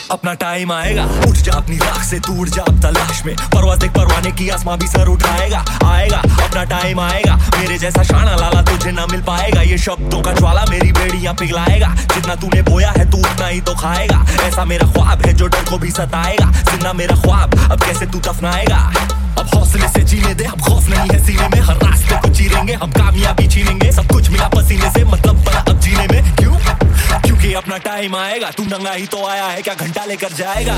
अपना टाइम आएगा, उठ जा अपनी राख से, तू उड़ जा अब तलाश में, परवाज़ देख परवाने की, आसमां भी सर उठाएगा। आएगा अपना टाइम आएगा, मेरे जैसा शाना लाला तुझे ना मिल पाएगा। ये शब्दों का ज्वाला मेरी बेड़ियां पिघलाएगा, जितना तूने बोया है तू उतना ही तो खाएगा। ऐसा मेरा ख्वाब है जो डर को भी सताएगा, जिंदा मेरा ख्वाब अब कैसे तू दफनाएगा। अब हौसले से जीने दे, अब खौफ नहीं है सीने में, हर रास्ते को चीरेंगे हम, कामयाबी छीनेंगे, सब कुछ मिला पसीने से, मतलब बना अब जीने में। क्यों? क्योंकि अपना टाइम आएगा, तू नंगा ही तो आया है, क्या घंटा लेकर जाएगा।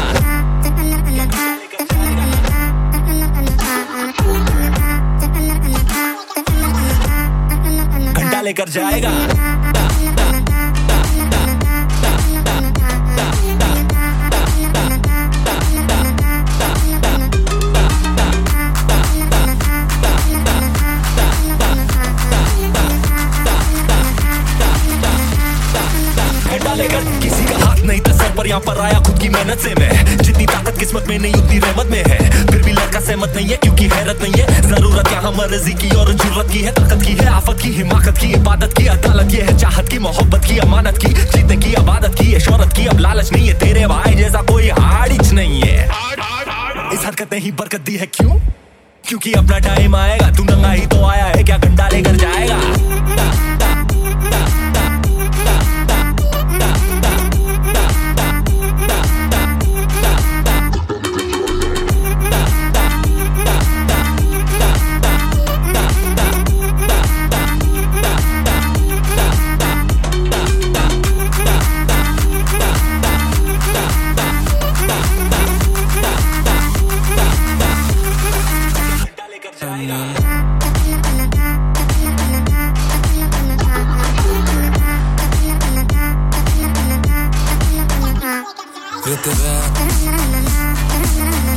घंटा लेकर जाएगा। किसी का हाथ नहीं था सर पर, यहाँ पर आया खुद की मेहनत से मैं। जितनी ताकत किस्मत में नहीं उतनी रहमत में है, फिर भी लड़का सहमत नहीं है क्योंकि हैरत नहीं है। जरूरत यहाँ मर्जी की और जरूरत की है, ताकत की है, आफत की, हिमाकत की, इबादत की, अदालत ये है, चाहत की, मोहब्बत की, अमानत की, जीतने की, आबादत की, शोहरत की। अब लालच नहीं है तेरे भाई जैसा कोई हाड़िच नहीं है, इस हरकत ने ही बरकत दी है। क्यों? क्योंकि अपना टाइम आएगा, तू नंगा ही तो आया है, क्या घंटा लेकर जाएगा। Yo te veo.